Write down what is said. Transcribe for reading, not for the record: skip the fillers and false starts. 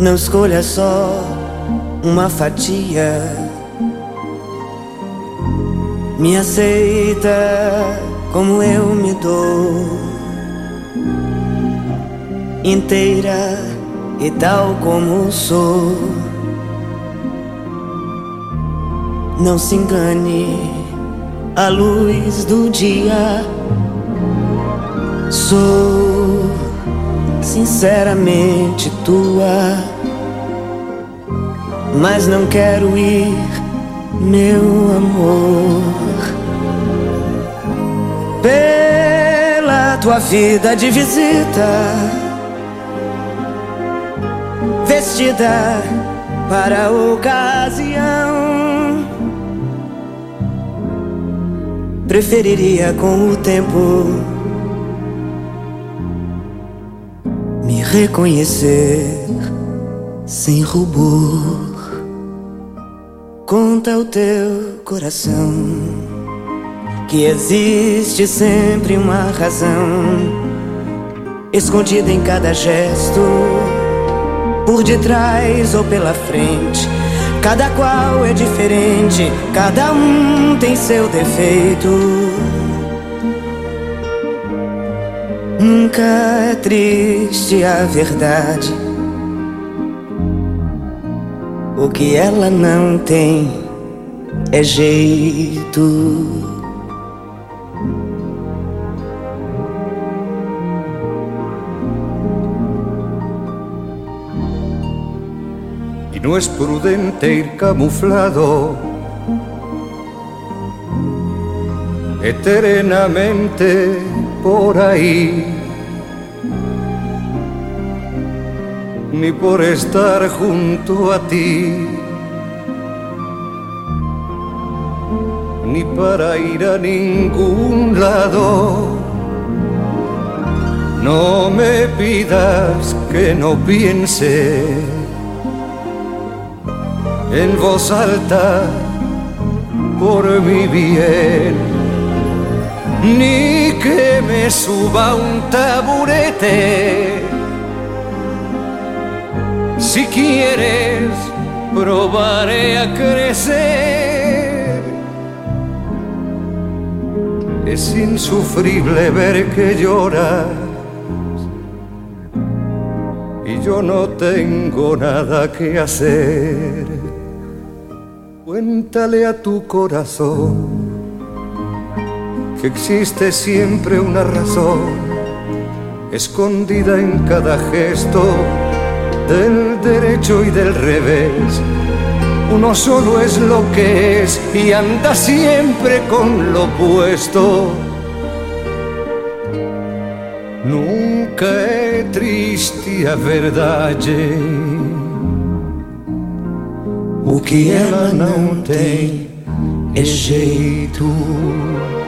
Não escolha só uma fatia. Me aceita como eu me dou, inteira e tal como sou. Não se engane, a luz do dia. Sou sinceramente tua, mas não quero ir, meu amor, pela tua vida de visita, vestida para a ocasião. Preferiria com o tempo me reconhecer sem rubor. Conta o teu coração que existe sempre uma razão escondida em cada gesto, por detrás ou pela frente. Cada qual é diferente, cada um tem seu defeito. Nunca é triste a verdade. O que ela não tem é jeito. No es prudente ir camuflado eternamente por ahí, ni por estar junto a ti, ni para ir a ningún lado. No me pidas que no piense en voz alta por mi bien, ni que me suba a un taburete. Si quieres, probaré a crecer. Es insufrible ver que lloras y yo no tengo nada que hacer. Cuéntale a tu corazón que existe siempre una razón escondida en cada gesto del derecho y del revés. Uno solo es lo que es y anda siempre con lo opuesto. Nunca é triste a verdade. O que ela não tem é jeito.